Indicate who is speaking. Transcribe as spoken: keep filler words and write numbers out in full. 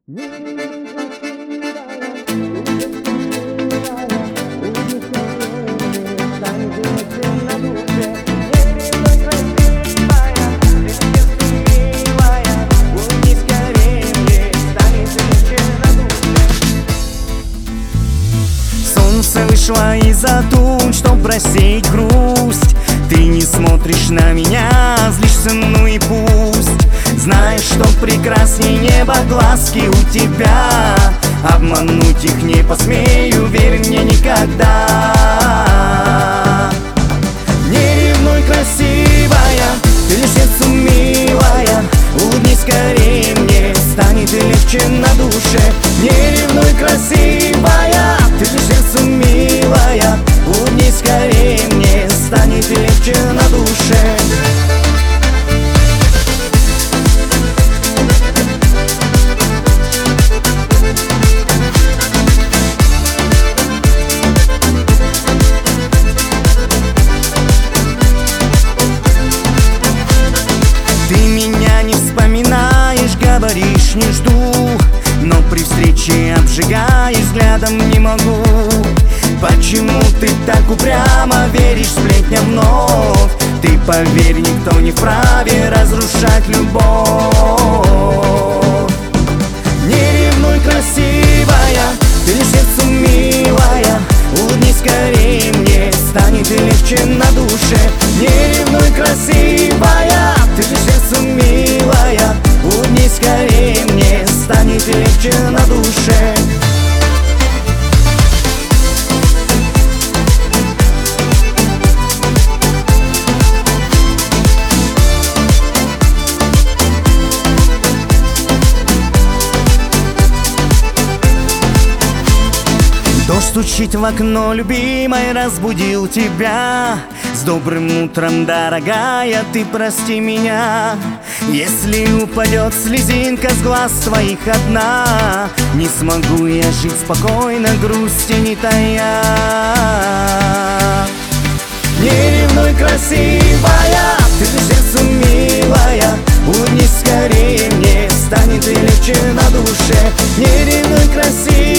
Speaker 1: Солнце вышло из-за туч, чтоб рассеять грусть. Ты не смотришь на меня, злишься, ну и пусть. Знаешь, что прекрасней неба глазки у тебя. Обмануть их не посмею, верь мне, никогда. Не ревнуй, красивая, ты лишь сердцу милая. Улыбнись скорее мне, станет и легче на душе. Не ревнуй, красивая, ты лишь сердцу милая. Улыбнись скорее мне, станет и легче на душе. Ты меня не вспоминаешь, говоришь, не жду, но при встрече обжигаешь взглядом, не могу. Почему ты так упрямо веришь сплетням вновь? Ты поверь, никто не вправе разрушать любовь. Не ревнуй, красивая, ты лишь сердцу милая. Улыбнись скорее мне, станет и легче на душе. Не ревнуй, красивая, ты лишь сердцу милая. Улыбнись скорее мне, станет и легче на душе. Дождь стучит в окно, любимой, разбудил тебя. С добрым утром, дорогая, ты прости меня. Если упадет слезинка с глаз твоих одна, не смогу я жить спокойно, грусти не тая. Не ревнуй, красивая, ты лишь сердцу милая. Улыбнись скорее мне, станет и легче на душе. Не ревнуй, красивая,